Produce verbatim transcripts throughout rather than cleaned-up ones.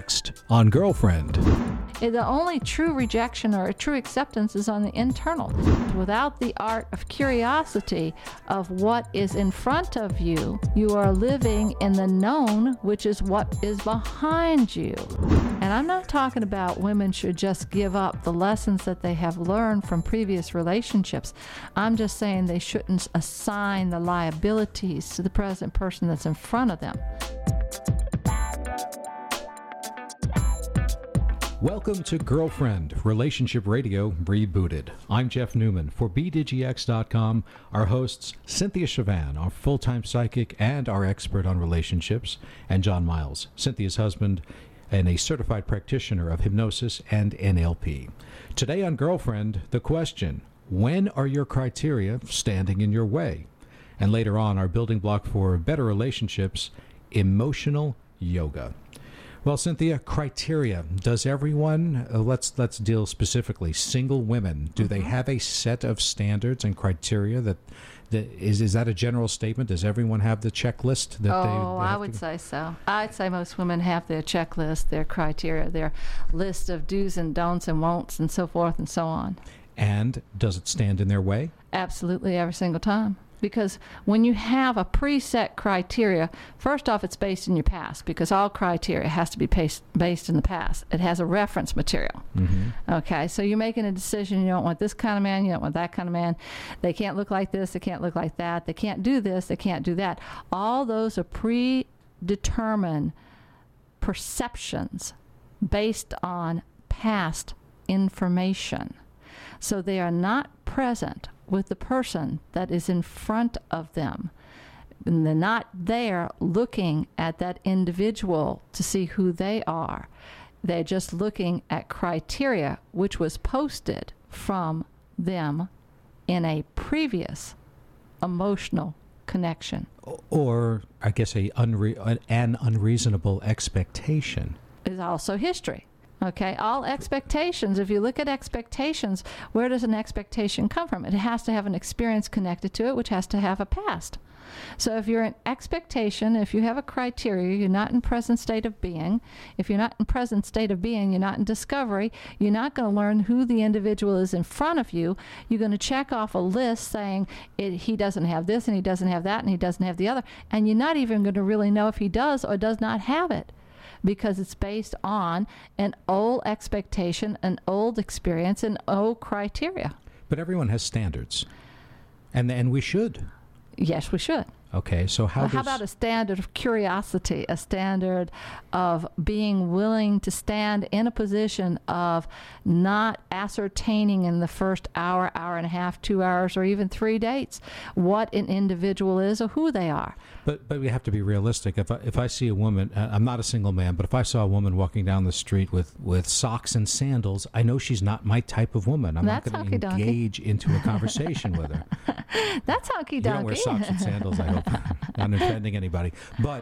Next on Girlfriend. The only true rejection or true acceptance is on the internal. Without the art of curiosity of what is in front of you, you are living in the known, which is what is behind you. And I'm not talking about women should just give up the lessons that they have learned from previous relationships. I'm just saying they shouldn't assign the liabilities to the present person that's in front of them. Welcome to Girlfriend, Relationship Radio Rebooted. I'm Jeff Newman. For B D G X dot com, our hosts Cynthia Chavan, our full-time psychic and our expert on relationships, and John Miles, Cynthia's husband and a certified practitioner of hypnosis and N L P. Today on Girlfriend, the question, when are your criteria standing in your way? And later on, our building block for better relationships, emotional yoga. Well, Cynthia, criteria. Does everyone, uh, let's let's deal specifically, single women, do mm-hmm. they have a set of standards and criteria that, that is is that a general statement? Does everyone have the checklist? That oh, they, they I would to... say so. I'd say most women have their checklist, their criteria, their list of do's and don'ts and won'ts and so forth and so on. And does it stand in their way? Absolutely, every single time. Because when you have a preset criteria, first off, it's based in your past, because all criteria has to be based, based in the past. It has a reference material. Mm-hmm. Okay, so you're making a decision. You don't want this kind of man. You don't want that kind of man. They can't look like this. They can't look like that. They can't do this. They can't do that. All those are predetermined perceptions based on past information. So they are not present with the person that is in front of them. And they're not there looking at that individual to see who they are. They're just looking at criteria which was posted from them in a previous emotional connection. Or, I guess, a unre- an unreasonable expectation. Is also history. Okay, all expectations, if you look at expectations, where does an expectation come from? It has to have an experience connected to it, which has to have a past. So if you're in expectation, if you have a criteria, you're not in present state of being. If you're not in present state of being, you're not in discovery. You're not going to learn who the individual is in front of you. You're going to check off a list saying it, he doesn't have this and he doesn't have that and he doesn't have the other. And you're not even going to really know if he does or does not have it, because it's based on an old expectation, an old experience, an old criteria. But everyone has standards, and and we should. Yes, we should. Okay, so how well, does... How about a standard of curiosity, a standard of being willing to stand in a position of not ascertaining in the first hour, hour and a half, two hours, or even three dates what an individual is or who they are? But but we have to be realistic. If I, if I see a woman, uh, I'm not a single man, but if I saw a woman walking down the street with, with socks and sandals, I know she's not my type of woman. I'm That's not going to engage into a conversation with her. That's honky-donkey. You don't wear socks and sandals, I hope. Not offending anybody. But,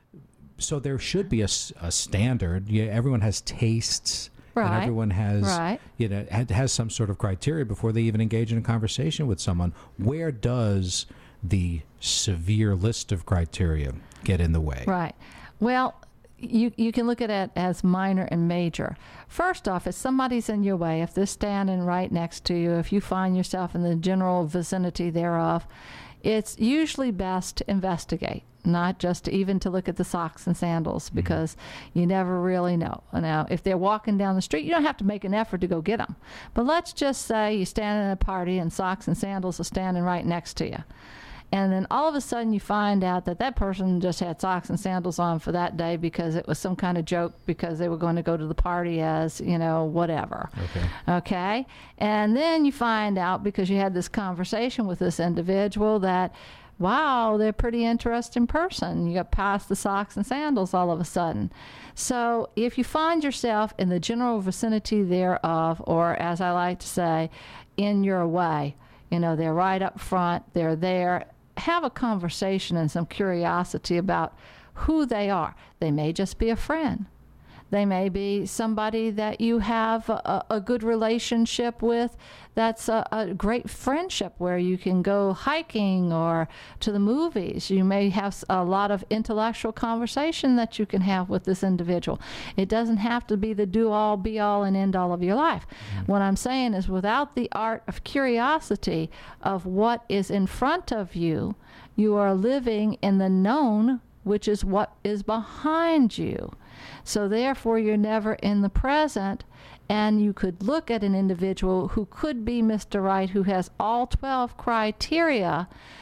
so there should be a, a standard. Yeah, everyone has tastes. Right. And everyone has, right. you know, has some sort of criteria before they even engage in a conversation with someone. Where does the severe list of criteria get in the way? Right. Well, you you can look at it as minor and major. First off, if somebody's in your way, if they're standing right next to you, if you find yourself in the general vicinity thereof, it's usually best to investigate, not just even to look at the socks and sandals, because mm-hmm. you never really know. Now, if they're walking down the street, you don't have to make an effort to go get them. But let's just say you stand in a party and socks and sandals are standing right next to you. And then all of a sudden you find out that that person just had socks and sandals on for that day because it was some kind of joke, because they were going to go to the party as, you know, whatever. Okay. Okay? And then you find out, because you had this conversation with this individual, that, wow, they're a pretty interesting person. You got past the socks and sandals all of a sudden. So if you find yourself in the general vicinity thereof, or as I like to say, in your way, you know, they're right up front, they're there, have a conversation and some curiosity about who they are. They may just be a friend. They may be somebody that you have a, a good relationship with, that's a, a great friendship where you can go hiking or to the movies. You may have a lot of intellectual conversation that you can have with this individual. It doesn't have to be the do-all, be-all, and end-all of your life. Mm-hmm. What I'm saying is, without the art of curiosity of what is in front of you, you are living in the known, which is what is behind you. So therefore, you're never in the present, and you could look at an individual who could be Mister Right, who has all twelve criteria,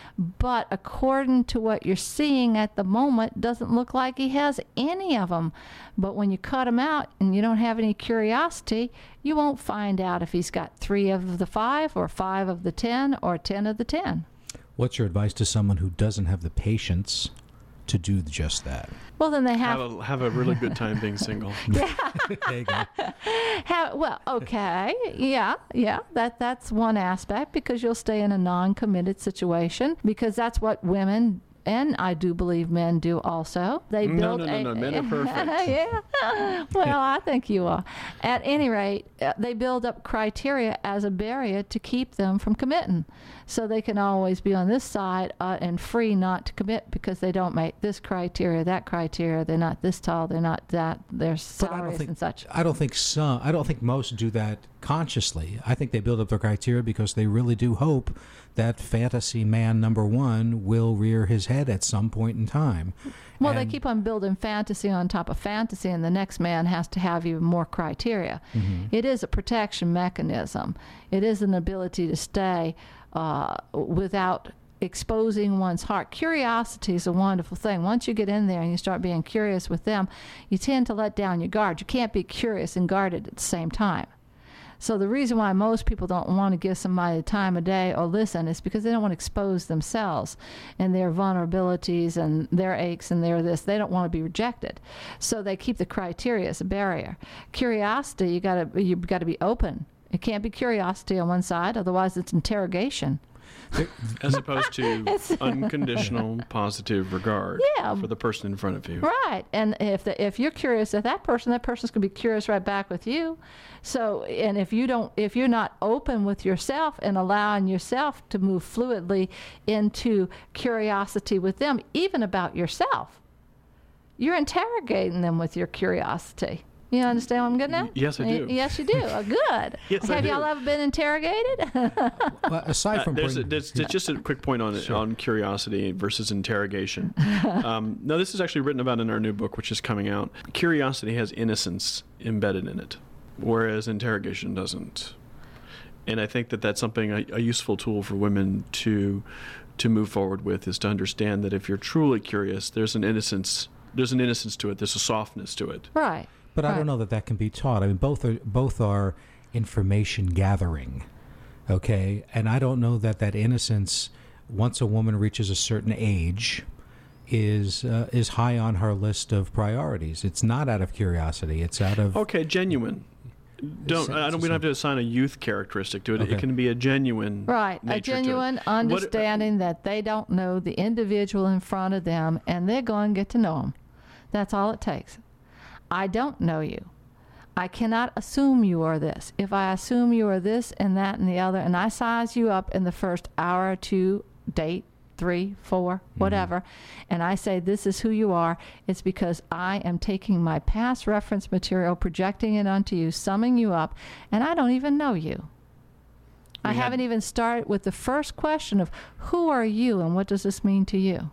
but according to what you're seeing at the moment, doesn't look like he has any of them. But when you cut him out and you don't have any curiosity, you won't find out if he's got three of the five or five of the ten or ten of the ten. What's your advice to someone who doesn't have the patience to do just that? Well, then they have... Have a, have a really good time being single. Yeah. There you go. Have, well, okay. Yeah, yeah. That That's one aspect, because you'll stay in a non-committed situation, because that's what women... and I do believe men do also. They no, build no, no, a, no. Men are perfect. Yeah. Well, I think you are. At any rate, uh, they build up criteria as a barrier to keep them from committing. So they can always be on this side uh, and free not to commit because they don't make this criteria, that criteria. They're not this tall. They're not that. Their salaries think, and such. I don't think some. I don't think most do that consciously. I think they build up their criteria because they really do hope that fantasy man number one will rear his head at some point in time. Well, and they keep on building fantasy on top of fantasy, and the next man has to have even more criteria. Mm-hmm. It is a protection mechanism. It is an ability to stay uh, without exposing one's heart. Curiosity is a wonderful thing. Once you get in there and you start being curious with them, you tend to let down your guard. You can't be curious and guarded at the same time. So the reason why most people don't want to give somebody the time of day or listen is because they don't want to expose themselves and their vulnerabilities and their aches and their this. They don't want to be rejected. So they keep the criteria as a barrier. Curiosity, you got to you got to be open. It can't be curiosity on one side, otherwise it's interrogation. As opposed to unconditional positive regard yeah. for the person in front of you. Right. And if the, if you're curious at that person, that person's going to be curious right back with you. So, and if you don't, if you're not open with yourself and allowing yourself to move fluidly into curiosity with them, even about yourself, you're interrogating them with your curiosity. You understand what I'm getting at? Yes, I do. Yes, you do. Oh, good. Yes, Have I do. y'all ever been interrogated? Well, aside from uh, there's, a, bringing, there's, there's just a quick point on Sure. on curiosity versus interrogation. um, no, this is actually written about in our new book, which is coming out. Curiosity has innocence embedded in it, whereas interrogation doesn't. And I think that that's something a, a useful tool for women to to move forward with, is to understand that if you're truly curious, there's an innocence. There's an innocence to it. There's a softness to it. Right. But right. I don't know that that can be taught. I mean, both are both are information gathering, okay? And I don't know that that innocence, once a woman reaches a certain age, is uh, is high on her list of priorities. It's not out of curiosity. It's out of Okay, genuine. Don't I don't we don't have to assign a youth characteristic to it. Okay. It can be a genuine Right, a nature to it. genuine understanding that they don't know the individual in front of them, and they're going to get to know them. That's all it takes. I don't know you. I cannot assume you are this. If I assume you are this and that and the other, and I size you up in the first hour or two, date, three, four, whatever, mm-hmm. and I say this is who you are, it's because I am taking my past reference material, projecting it onto you, summing you up, and I don't even know you. We I had, haven't even started with the first question of who are you and what does this mean to you?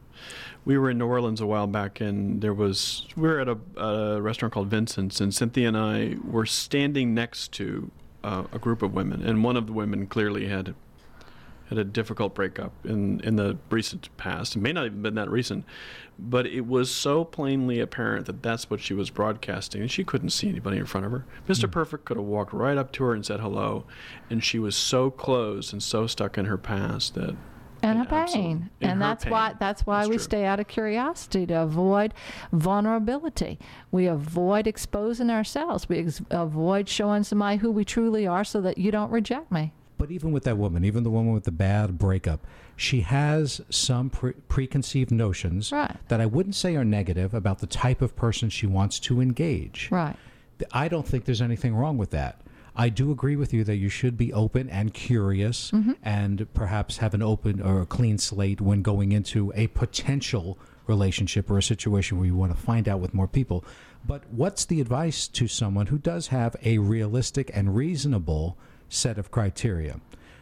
We were in New Orleans a while back, and there was we were at a, a restaurant called Vincent's, and Cynthia and I were standing next to uh, a group of women, and one of the women clearly had had a difficult breakup in, in the recent past. It may not even been that recent, but it was so plainly apparent that that's what she was broadcasting, and she couldn't see anybody in front of her. Mister Mm. Perfect could have walked right up to her and said hello, and she was so closed and so stuck in her past that. And her Absolutely. pain, In and her that's pain. why that's why That's we true. stay out of curiosity, to avoid vulnerability. We avoid exposing ourselves. We ex- avoid showing somebody who we truly are, so that you don't reject me. But even with that woman, even the woman with the bad breakup, she has some pre- preconceived notions right. that I wouldn't say are negative about the type of person she wants to engage. Right. I don't think there's anything wrong with that. I do agree with you that you should be open and curious mm-hmm. and perhaps have an open or a clean slate when going into a potential relationship or a situation where you want to find out with more people. But what's the advice to someone who does have a realistic and reasonable set of criteria?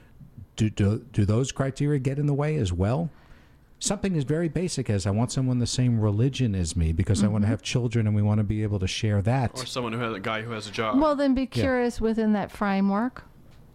Do, do, do those criteria get in the way as well? Something as very basic as I want someone the same religion as me because mm-hmm. I want to have children and we want to be able to share that. Or someone who has a guy who has a job. Well, then be curious yeah. within that framework.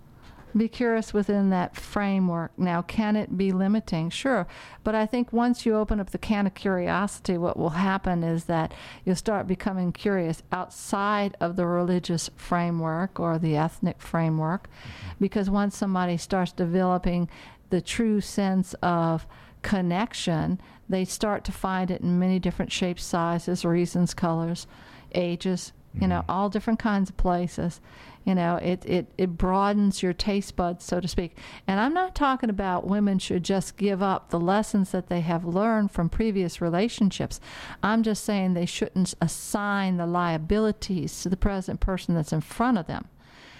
Be curious within that framework. Now, can it be limiting? Sure. But I think once you open up the can of curiosity, what will happen is that you'll start becoming curious outside of the religious framework or the ethnic framework. Mm-hmm. Because once somebody starts developing the true sense of connection, they start to find it in many different shapes, sizes, reasons, colors, ages, you know, all different kinds of places. You know, it, it, it broadens your taste buds, so to speak. And I'm not talking about women should just give up the lessons that they have learned from previous relationships. I'm just saying they shouldn't assign the liabilities to the present person that's in front of them.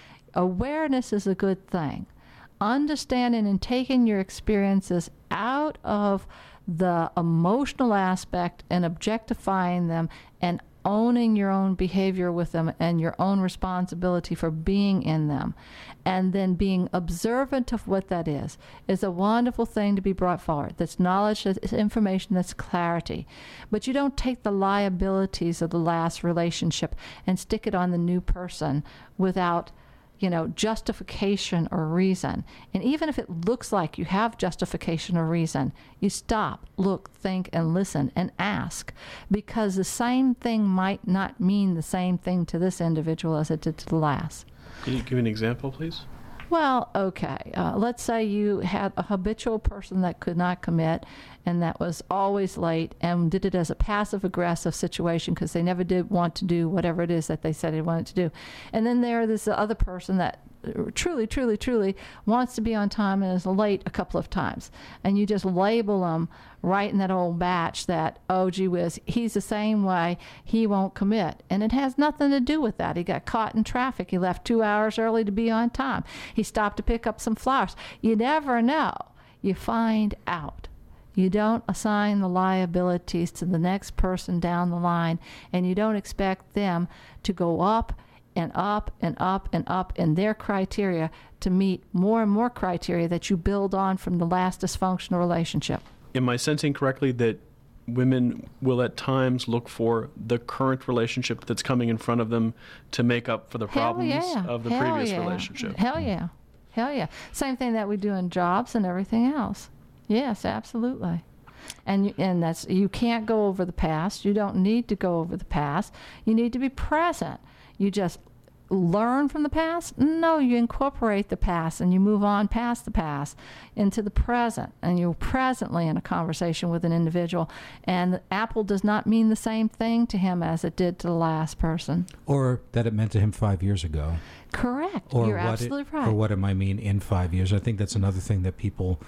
Awareness is a good thing. Understanding and taking your experiences out of the emotional aspect and objectifying them and owning your own behavior with them and your own responsibility for being in them, and then being observant of what that is, is a wonderful thing to be brought forward. That's knowledge, that's information, that's clarity. But you don't take the liabilities of the last relationship and stick it on the new person without, you know, justification or reason. And even if it looks like you have justification or reason, you stop, look, think, and listen, and ask. Because the same thing might not mean the same thing to this individual as it did to the last. Can you give an example, please? Well, okay. Uh, let's say you had a habitual person that could not commit and that was always late and did it as a passive-aggressive situation because they never did want to do whatever it is that they said they wanted to do. And then there is the other person that truly, truly, truly wants to be on time and is late a couple of times. And you just label them right in that old batch that, oh, gee whiz, he's the same way, he won't commit. And it has nothing to do with that. He got caught in traffic. He left two hours early to be on time. He stopped to pick up some flowers. You never know. You find out. You don't assign the liabilities to the next person down the line, and you don't expect them to go up and up and up and up in their criteria to meet more and more criteria that you build on from the last dysfunctional relationship. Am I sensing correctly that women will at times look for the current relationship that's coming in front of them to make up for the Hell problems yeah. of the Hell previous yeah. relationship? Hell yeah. Hell yeah. Same thing that we do in jobs and everything else. Yes, absolutely. And you, and that's you can't go over the past. You don't need to go over the past. You need to be present. You just learn from the past? No, you incorporate the past and you move on past the past into the present, and you're presently in a conversation with an individual, and the apple does not mean the same thing to him as it did to the last person. Or that it meant to him five years ago. Correct. Or You're what absolutely it, right. Or what it might mean in five years. I think that's another thing that people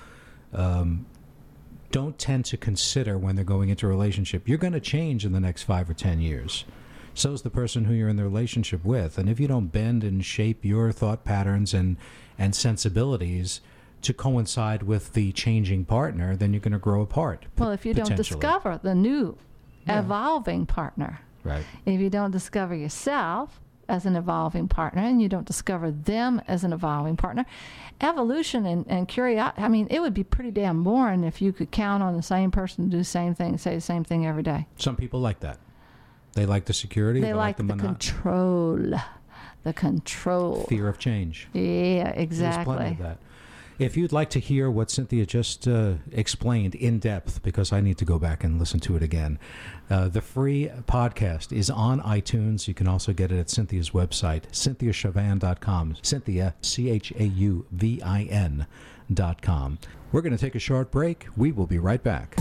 um, don't tend to consider when they're going into a relationship. You're going to change in the next five or ten years. So is the person who you're in the relationship with. And if you don't bend and shape your thought patterns and, and sensibilities to coincide with the changing partner, then you're going to grow apart. Well, if you don't discover the new yeah. evolving partner, right? If you don't discover yourself as an evolving partner and you don't discover them as an evolving partner, evolution and, and curiosity, I mean, it would be pretty damn boring if you could count on the same person to do the same thing, say the same thing every day. Some people like that. They like the security. They, they like, like the, the control. The control. Fear of change. Yeah, exactly. There's plenty of that. If you'd like to hear what Cynthia just uh, explained in depth, because I need to go back and listen to it again, uh, the free podcast is on iTunes. You can also get it at Cynthia's website, cynthia chauvin dot com. Cynthia, C H A U V I N dot com. We're going to take a short break. We will be right back.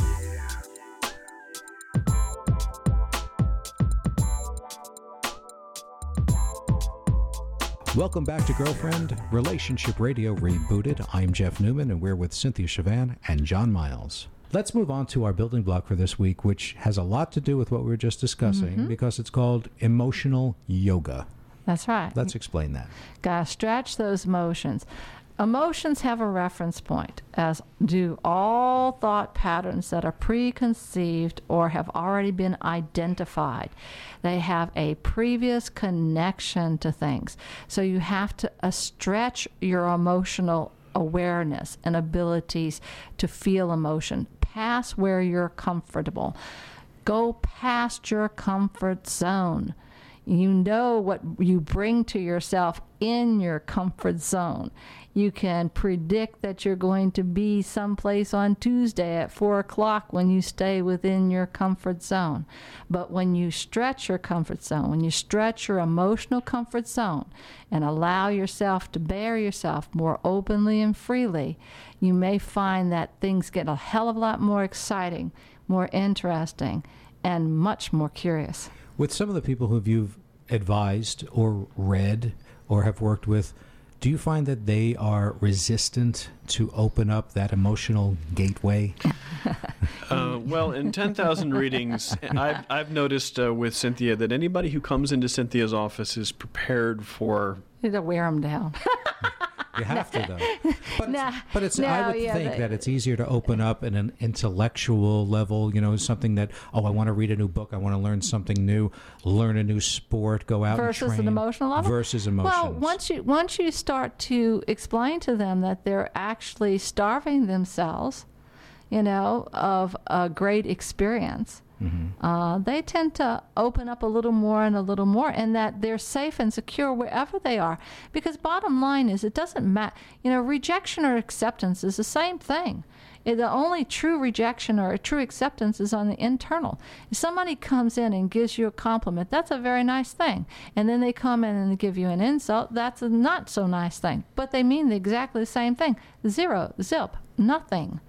Welcome back to Girlfriend Relationship Radio Rebooted. I'm Jeff Newman, and we're with Cynthia Chavan and John Miles. Let's move on to our building block for this week, which has a lot to do with what we were just discussing, mm-hmm. because it's called emotional yoga. That's right. Let's explain that. Gotta stretch those emotions. Emotions have a reference point, as do all thought patterns that are preconceived or have already been identified. They have a previous connection to things. So you have to uh, stretch your emotional awareness and abilities to feel emotion past where you're comfortable. Go past your comfort zone. You know what you bring to yourself in your comfort zone. You can predict that you're going to be someplace on Tuesday at four o'clock when you stay within your comfort zone. But when you stretch your comfort zone, when you stretch your emotional comfort zone and allow yourself to bear yourself more openly and freely, you may find that things get a hell of a lot more exciting, more interesting, and much more curious. With some of the people who you've advised or read or have worked with, do you find that they are resistant to open up that emotional gateway? uh, well, in ten thousand readings, I've, I've noticed uh, with Cynthia that anybody who comes into Cynthia's office is prepared for... To wear them down. You have to, though. But no, it's, but it's no, I would yeah, think but, that it's easier to open up in an intellectual level, you know, something that, oh, I want to read a new book, I want to learn something new, learn a new sport, go out versus and train. an emotional level? Versus emotions. Well, once you, once you start to explain to them that they're actually starving themselves, you know, of a great experience, mm-hmm. uh, they tend to open up a little more and a little more, and that they're safe and secure wherever they are. Because bottom line is, it doesn't matter. You know, rejection or acceptance is the same thing. It, the only true rejection or true acceptance is on the internal. If somebody comes in and gives you a compliment, that's a very nice thing. And then they come in and they give you an insult, that's a not so nice thing. But they mean exactly the same thing. Zero, zip, nothing.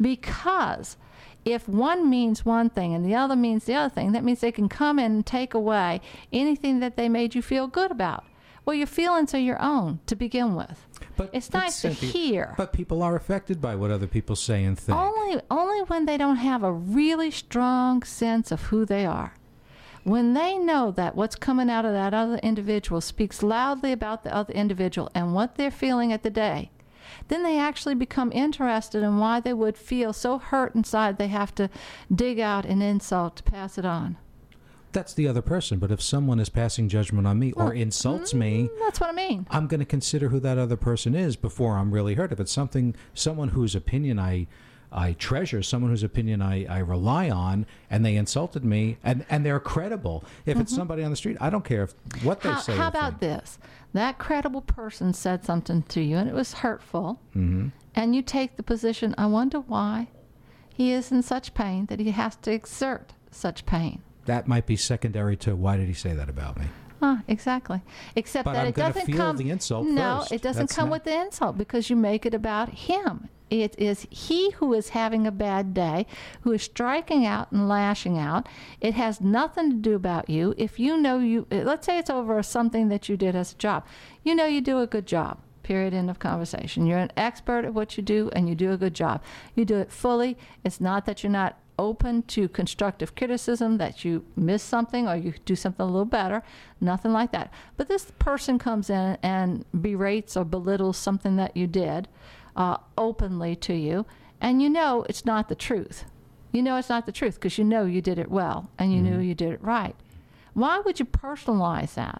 Because if one means one thing and the other means the other thing, that means they can come in and take away anything that they made you feel good about. Well, your feelings are your own to begin with. But it's nice Cynthia, to hear. But people are affected by what other people say and think. Only, only when they don't have a really strong sense of who they are. When they know that what's coming out of that other individual speaks loudly about the other individual and what they're feeling at the day, then they actually become interested in why they would feel so hurt inside they have to dig out an insult to pass it on. That's the other person. But if someone is passing judgment on me well, or insults mm, me, that's what I mean. I'm going to consider who that other person is before I'm really hurt. If it's something, someone whose opinion I I treasure, someone whose opinion I, I rely on, and they insulted me, and, and they're credible. If mm-hmm. it's somebody on the street, I don't care if, what they how, say. How about think. this? That credible person said something to you, and it was hurtful, mm-hmm. and you take the position, I wonder why he is in such pain that he has to exert such pain. That might be secondary to why did he say that about me? Ah, exactly. Except but that I'm it doesn't feel come. The insult no, first. it doesn't That's come not... with the insult because you make it about him. It is he who is having a bad day, who is striking out and lashing out. It has nothing to do about you. If you know you, let's say it's over something that you did as a job. You know you do a good job. Period. End of conversation. You're an expert at what you do, and you do a good job. You do it fully. It's not that you're not open to constructive criticism, that you miss something or you do something a little better. Nothing like that. But this person comes in and berates or belittles something that you did uh, openly to you, and you know it's not the truth. You know it's not the truth because you know you did it well and you mm-hmm. knew you did it right. Why would you personalize that?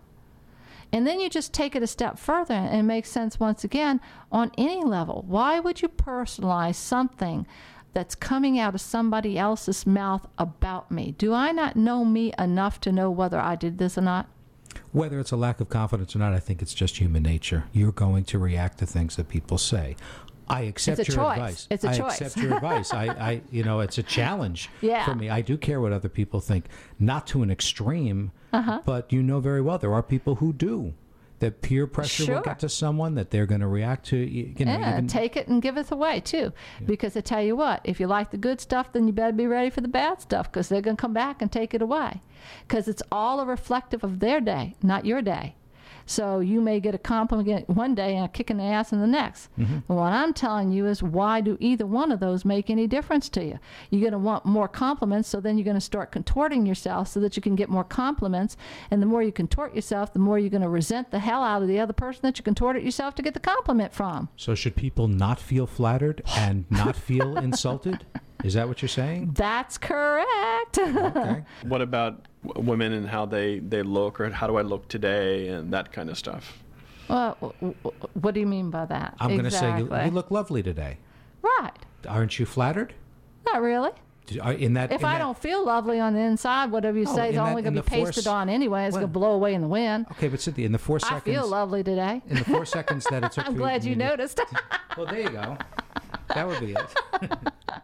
And then you just take it a step further and it makes sense once again on any level. Why would you personalize something that's coming out of somebody else's mouth about me? Do I not know me enough to know whether I did this or not? Whether it's a lack of confidence or not, I think it's just human nature. You're going to react to things that people say. I accept it's a your choice. advice. It's a I choice. accept your advice. I, I, you know, it's a challenge yeah. for me. I do care what other people think, not to an extreme, uh-huh. but you know very well there are people who do. That peer pressure sure. will get to someone, that they're going to react to, you know. Yeah, even, take it and give it away, too. Yeah. Because I tell you what, if you like the good stuff, then you better be ready for the bad stuff because they're going to come back and take it away. Because it's all a reflective of their day, not your day. So you may get a compliment one day and a kick in the ass in the next. Mm-hmm. What I'm telling you is, why do either one of those make any difference to you? You're going to want more compliments, so then you're going to start contorting yourself so that you can get more compliments. And the more you contort yourself, the more you're going to resent the hell out of the other person that you contorted yourself to get the compliment from. So should people not feel flattered and not feel insulted? Is that what you're saying? That's correct. Okay. What about w- women and how they, they look, or how do I look today, and that kind of stuff? Well, w- w- what do you mean by that? I'm going to say you, Exactly. you look lovely today. Right. Aren't you flattered? Not really. Do- are- In that, If in I that- don't feel lovely on the inside, whatever you No, say is in that- only going in to be the pasted force- on anyway. It's well- going to blow away in the wind. Okay, but Cynthia, in the four I seconds, feel lovely today. in the four seconds that it took I'm for glad you me to- noticed. Well, there you go. That would be it.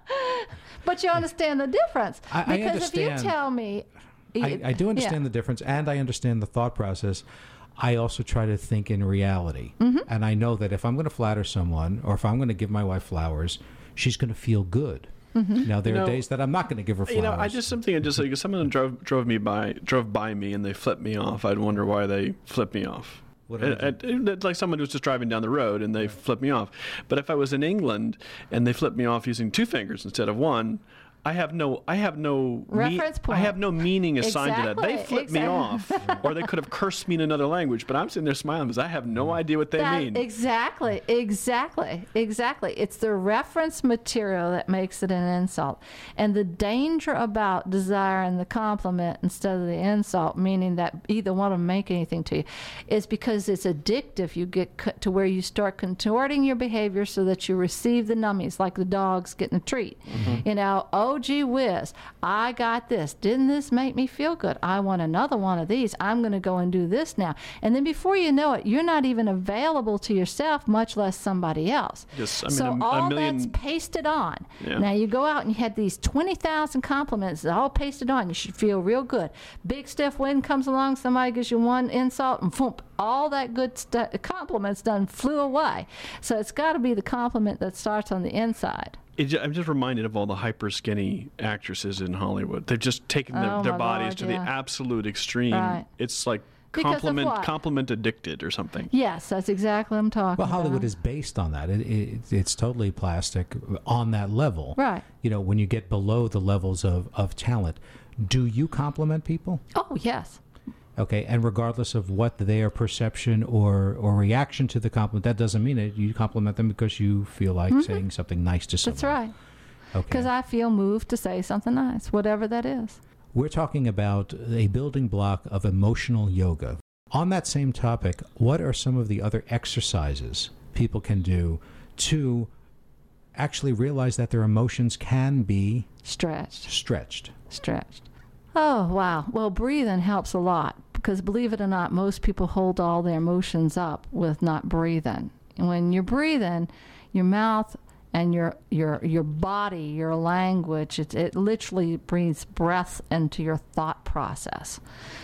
But you understand the difference. I- I because if you understand. tell me... I, I do understand yeah. the difference, and I understand the thought process. I also try to think in reality. Mm-hmm. And I know that if I'm going to flatter someone, or if I'm going to give my wife flowers, she's going to feel good. Mm-hmm. Now, there You are know- days that I'm not going to give her flowers. You know, I just something I just like, if someone drove drove me by drove by me and they flipped me off, I'd wonder why they flipped me off. What did I It- it- it's like someone who's just driving down the road and they flip me off. But if I was in England and they flipped me off using two fingers instead of one, I have no, I have no, Reference point. I have no meaning assigned to that. They Exactly, flipped me exactly. off, or they could have cursed me in another language. But I'm sitting there smiling because I have no idea what they That- mean. Exactly, exactly, exactly. It's the reference material that makes it an insult. And the danger about desiring the compliment instead of the insult, meaning that either one of them make anything to you, is because it's addictive. You get cut to where you start contorting your behavior so that you receive the nummies, like the dog's getting a treat. Mm-hmm. You know, oh, gee whiz, I got this. Didn't this make me feel good? I want another one of these. I'm going to go and do this now. And then before you know it, you're not even available to yourself, much less somebody else. Just, I mean, so a- a all million- that's pasted on. Yeah. Now you go out and you had these twenty thousand compliments all pasted on. You should feel real good. Big stiff wind comes along, somebody gives you one insult, and boom, all that good stu- compliments done flew away. So it's got to be the compliment that starts on the inside. It ju- I'm just reminded of all the hyper skinny actresses in Hollywood. They've just taken the, Oh, their my bodies Lord, to yeah. the absolute extreme. Right. It's like Because of compliment what? compliment addicted or something. Yes, that's exactly what I'm talking Well, about. Hollywood is based on that. It, it, it's totally plastic on that level. Right. You know, when you get below the levels of, of talent, do you compliment people? Oh, yes. Okay, and regardless of what their perception or, or reaction to the compliment, that doesn't mean it. You compliment them because you feel like saying something nice to someone. That's right. Okay. Because I feel moved to say something nice, whatever that is. We're talking about a building block of emotional yoga. On that same topic, what are some of the other exercises people can do to actually realize that their emotions can be Stretched. stretched? Stretched. Oh, wow. Well, breathing helps a lot because, believe it or not, most people hold all their emotions up with not breathing. And when you're breathing, your mouth and your your your body, your language, it, it literally breathes breath into your thought process.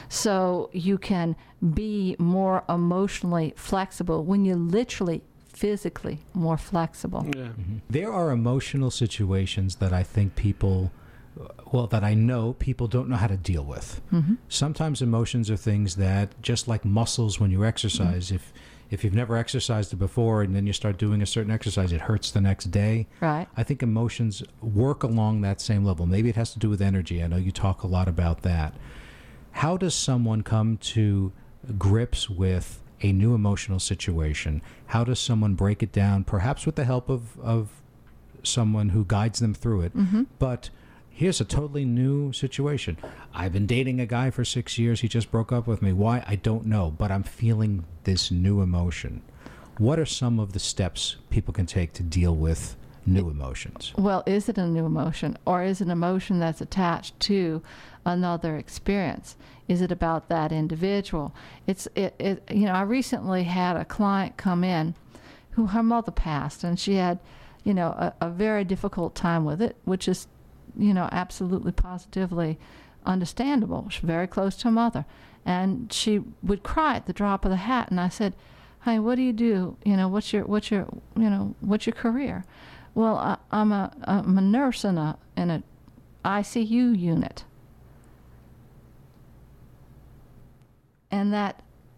So you can be more emotionally flexible when you're literally physically more flexible. Yeah. There are emotional situations that I think people, well, that I know people don't know how to deal with. Mm-hmm. Sometimes emotions are things that, just like muscles when you exercise, Mm-hmm. if if you've never exercised it before and then you start doing a certain exercise, it hurts the next day. Right. I think emotions work along that same level. Maybe it has to do with energy. I know you talk a lot about that. How does someone come to grips with a new emotional situation? How does someone break it down, perhaps with the help of, of someone who guides them through it? Mm-hmm. But here's a totally new situation. I've been dating a guy for six years. He just broke up with me. Why? I don't know, but I'm feeling this new emotion. What are some of the steps people can take to deal with new emotions? Well, is it a new emotion, or is it an emotion that's attached to another experience? Is it about that individual? It's it, it you know, I recently had a client come in who her mother passed, and she had, you know, a, a very difficult time with it, which is, you know, absolutely positively understandable. She's very close to her mother, and she would cry at the drop of the hat. And I said, "Hey, what do you do? You know, what's your what's your you know what's your career?" Well, I, I'm a I'm a nurse in a in a I C U unit, and that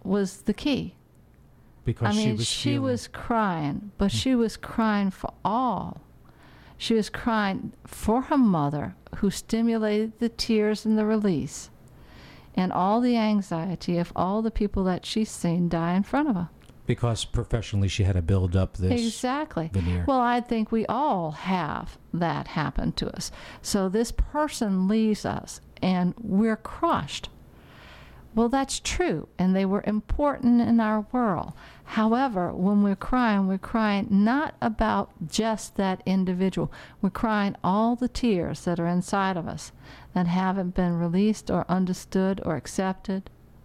was the key. Because I mean, she was she feeling- was crying, but she was crying for all. She was crying for her mother, who stimulated the tears and the release, and all the anxiety of all the people that she's seen die in front of her. Because professionally she had to build up this Exactly. veneer. Well, I think we all have that happen to us. So this person leaves us, and we're crushed. Well, that's true, and they were important in our world. However, when we're crying, we're crying not about just that individual. We're crying all the tears that are inside of us that haven't been released or understood or accepted.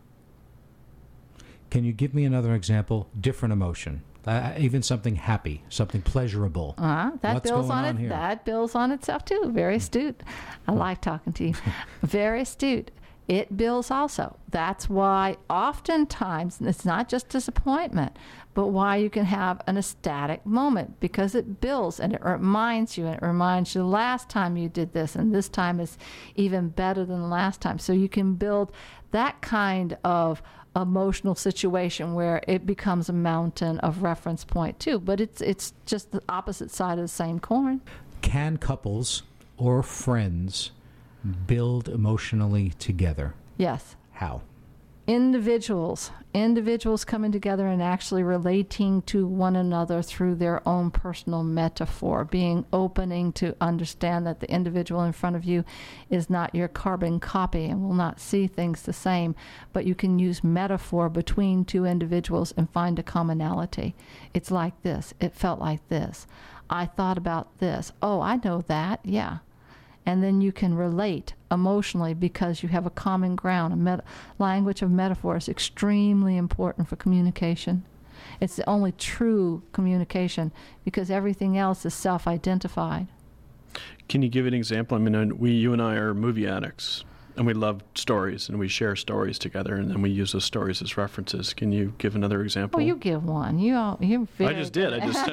Can you give me another example? Different emotion. Uh, even something happy, something pleasurable. Uh, that What's builds going on, on it. here? That builds on itself too. Very astute. I like talking to you. Very astute. It builds also. That's why oftentimes it's not just disappointment, but why you can have an ecstatic moment, because it builds and it reminds you, and it reminds you the last time you did this, and this time is even better than the last time. So you can build that kind of emotional situation where it becomes a mountain of reference point too. But it's it's just the opposite side of the same coin. Can couples or friends build emotionally together? Yes. How? Individuals, individuals coming together and actually relating to one another through their own personal metaphor, being opening to understand that the individual in front of you is not your carbon copy and will not see things the same, but you can use metaphor between two individuals and find a commonality. It's like this. It felt like this. I thought about this. Oh, I know that. Yeah. And then you can relate emotionally because you have a common ground. A met- language of metaphor is extremely important for communication. It's the only true communication because everything else is self-identified. Can you give an example? I mean, we, you and I are movie addicts, and we love stories, and we share stories together, and then we use those stories as references. Can you give another example? Well, you give one. You all, you're very I just did. I just.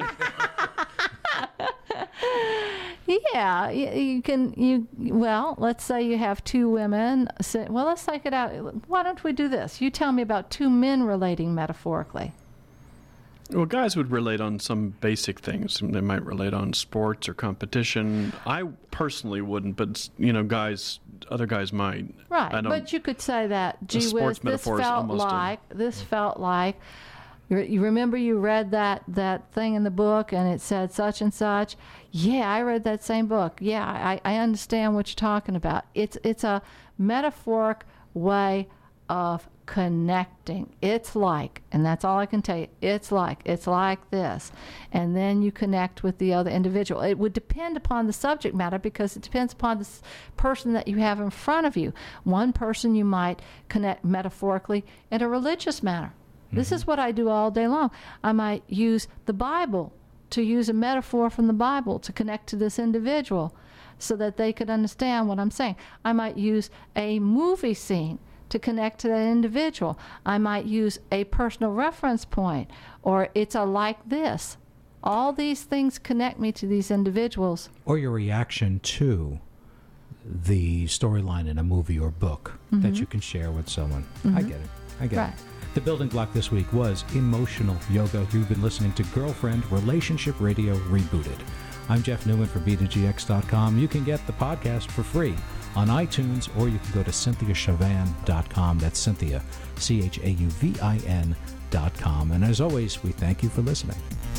Yeah, you, you can, you, well, let's say you have two women, sit, well, let's take it out. Why don't we do this? You tell me about two men relating metaphorically. Well, guys would relate on some basic things. They might relate on sports or competition. I personally wouldn't, but, you know, guys, other guys might. Right, I don't, but you could say that, gee whiz, sports this metaphor is felt almost a- like, this felt like, you you remember you read that, that thing in the book and it said such and such? Yeah, I read that same book. Yeah, I, I understand what you're talking about. It's it's a metaphoric way of connecting. It's like, and that's all I can tell you, it's like, it's like this. And then you connect with the other individual. It would depend upon the subject matter because it depends upon the s- person that you have in front of you. One person you might connect metaphorically in a religious manner. This is what I do all day long. I might use the Bible to use a metaphor from the Bible to connect to this individual so that they could understand what I'm saying. I might use a movie scene to connect to that individual. I might use a personal reference point, or it's a like this. All these things connect me to these individuals. Or your reaction to the storyline in a movie or book Mm-hmm. that you can share with someone. I get it. I get Right. it. The building block this week was emotional yoga. You've been listening to Girlfriend Relationship Radio Rebooted. I'm Jeff Newman for B D G X dot com. You can get the podcast for free on iTunes, or you can go to Cynthia Chavan dot com. That's Cynthia, C H A U V I N dot com. And as always, we thank you for listening.